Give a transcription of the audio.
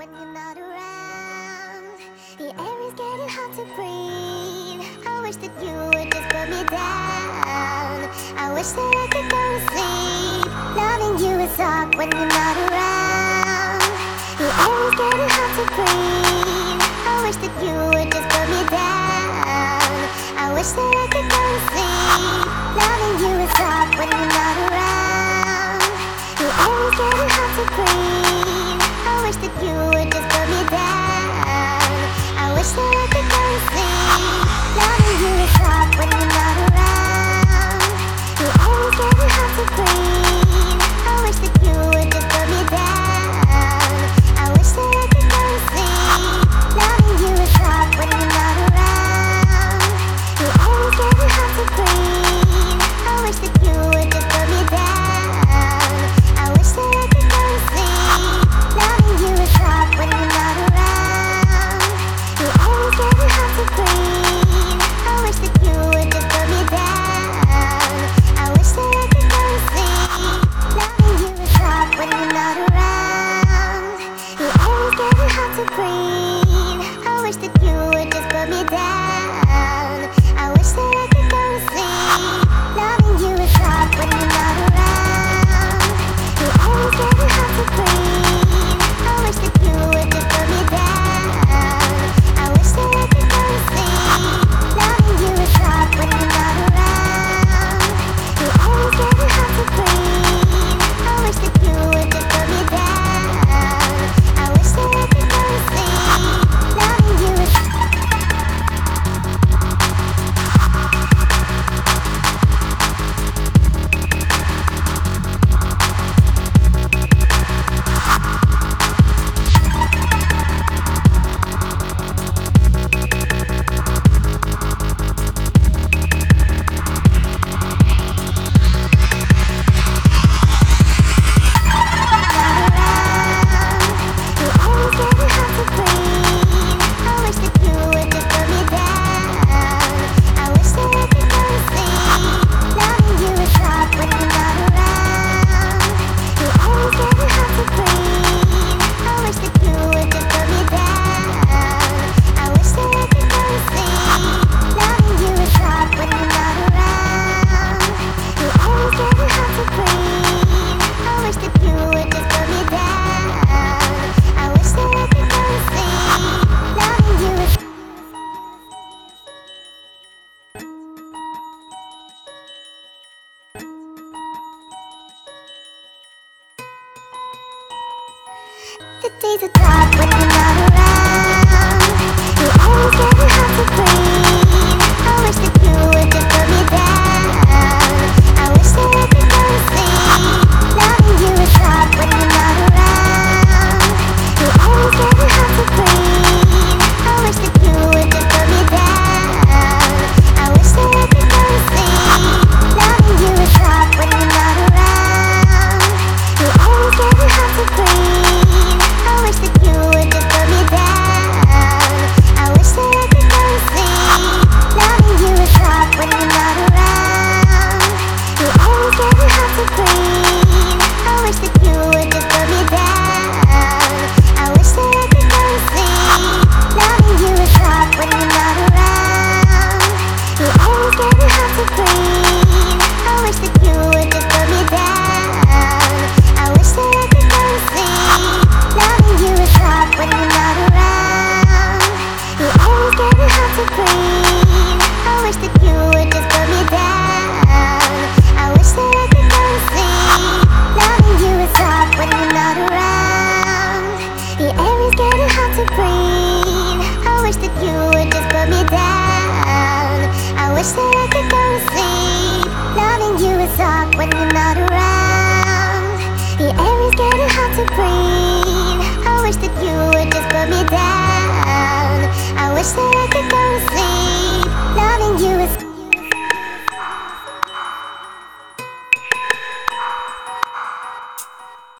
when you're not around. The air is getting hard to breathe. I wish that you would just put me down. I wish that I could go to sleep. Loving you is hard when you're not around. The air is getting hard to breathe. I wish that you would just put me down. I wish that I could go to sleep. Loving you is hard when you're not around. The air is getting hard to breathe. I wish that you would just put me down. I wish that I could go to sleep. Loving you is hard when you're not around. The air is getting hard to breathe. I wish that you would just put me down. I wish that I could go to sleep. Loving you is hard when you're not around. The air is getting hard to breathe. I wish that you would just put me down. I wish that I could go to sleep. Loving you is hard when you're not around. The air is getting hard to breathe. I wish that you would just put me down. I wish that I could go to sleep. Loving you is hard when you're not around. The air is getting hard to breathe. I wish that you would just put me down. I wish that I could go to sleep. Loving you is hard when you're not around. The air is getting hard to breathe. I wish that you would just put me down. I wish that I could go to sleep. Loving you is hard when you're not around. The air is getting hard to breathe. I wish that you would just put me down. I wish that I could go to sleep. Loving you is the days are dark when you're not around. The air is getting hard to breathe. I wish that you would just put me down. I wish that I could go to sleep. Loving you is hard when you're not around. The air is getting hard to breathe. I wish that you would just put me down. I wish that I could go to sleep. Loving you is hard when you're not around. The air is getting hard to breathe. I wish that you would just put me down. I wish that I could go to sleep. Loving you is hard when you're not around. The air is getting hard to breathe. I wish that you would just put me down. I wish that I could go to sleep. Loving you is hard when you're not around. The air is getting hard to breathe. I wish that you would just put me down. I wish that I could go to sleep. Loving you is hard when you're not around. The air is getting hard to breathe. I wish that you would just put me down. I wish that I could go to sleep. Loving you is hard when you're not around. The air is getting hard to breathe. I wish that you would just put me down. I wish that I could go to sleep. Loving you is hard when you're not around. The air is getting hard to breathe. I wish that you would just put me down. I wish that I could go